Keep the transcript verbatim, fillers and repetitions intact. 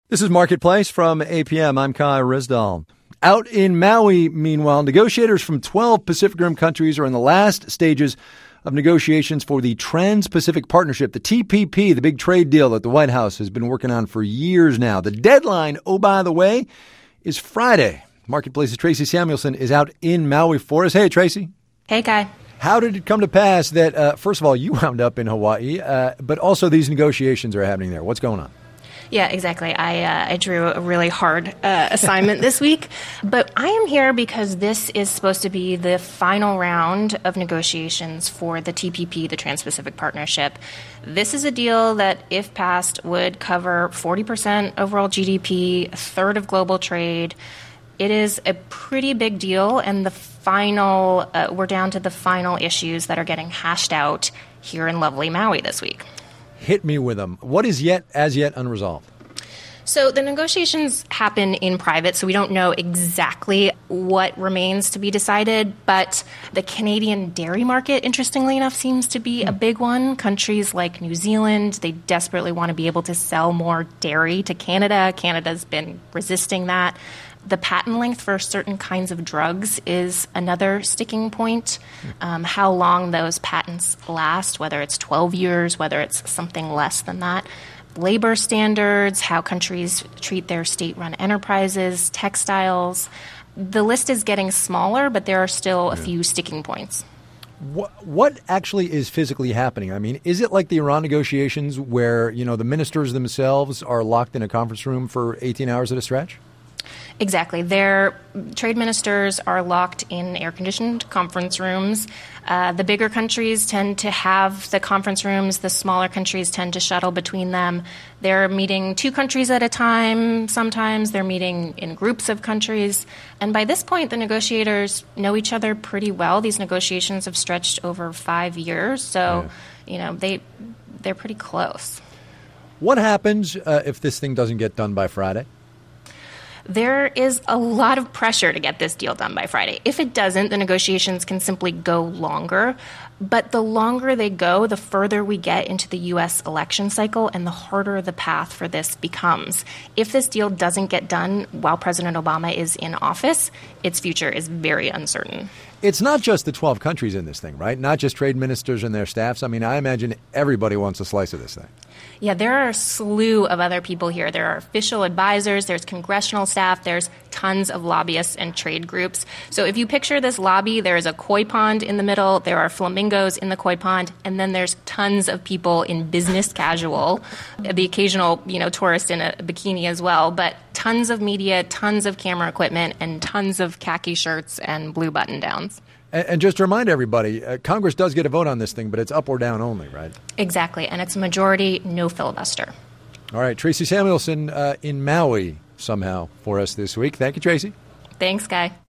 This is Marketplace from A P M. I'm Kai Risdall. Out in Maui, meanwhile, negotiators from twelve Pacific Rim countries are in the last stages of negotiations for the Trans-Pacific Partnership, the T P P, the big trade deal that the White House has been working on for years now. The deadline, oh, by the way, is Friday. Marketplace's Tracy Samuelson is out in Maui for us. Hey, Tracy. Hey, Kai. How did it come to pass that, uh, first of all, you wound up in Hawaii, uh, but also these negotiations are happening there? What's going on? Yeah, exactly. I uh, I drew a really hard uh, assignment this week, but I am here because this is supposed to be the final round of negotiations for the T P P, the Trans-Pacific Partnership. This is a deal that, if passed, would cover forty percent overall G D P, a third of global trade. It is a pretty big deal, and the final uh, we're down to the final issues that are getting hashed out here in lovely Maui this week. Hit me with them. What is yet, as yet, unresolved? So the negotiations happen in private, so we don't know exactly what remains to be decided. But the Canadian dairy market, interestingly enough, seems to be a big one. Countries like New Zealand, they desperately want to be able to sell more dairy to Canada. Canada's been resisting that. The patent length for certain kinds of drugs is another sticking point. Um, how long those patents last, whether it's twelve years, whether it's something less than that. Labor standards, how countries treat their state-run enterprises, textiles. The list is getting smaller, but there are still a few sticking points. What, what actually is physically happening? I mean, is it like the Iran negotiations where, you know, the ministers themselves are locked in a conference room for eighteen hours at a stretch? Exactly. Their trade ministers are locked in air-conditioned conference rooms. Uh, the bigger countries tend to have the conference rooms. The smaller countries tend to shuttle between them. They're meeting two countries at a time. Sometimes they're meeting in groups of countries. And by this point, the negotiators know each other pretty well. These negotiations have stretched over five years. So, yeah. you know, they, they're pretty close. What happens uh, if this thing doesn't get done by Friday? There is a lot of pressure to get this deal done by Friday. If it doesn't, the negotiations can simply go longer. But the longer they go, the further we get into the U S election cycle and the harder the path for this becomes. If this deal doesn't get done while President Obama is in office, its future is very uncertain. It's not just the twelve countries in this thing, right? Not just trade ministers and their staffs. I mean, I imagine everybody wants a slice of this thing. Yeah, there are a slew of other people here. There are official advisors, there's congressional staff, there's tons of lobbyists and trade groups. So if you picture this lobby, there is a koi pond in the middle, there are flamingos in the koi pond, and then there's tons of people in business casual, the occasional, you know, tourist in a bikini as well, but tons of media, tons of camera equipment, and tons of khaki shirts and blue button-downs. And, and just to remind everybody, uh, Congress does get a vote on this thing, but it's up or down only, right? Exactly, and it's a majority, no filibuster. All right, Tracy Samuelson uh, in Maui somehow for us this week. Thank you, Tracy. Thanks, Guy.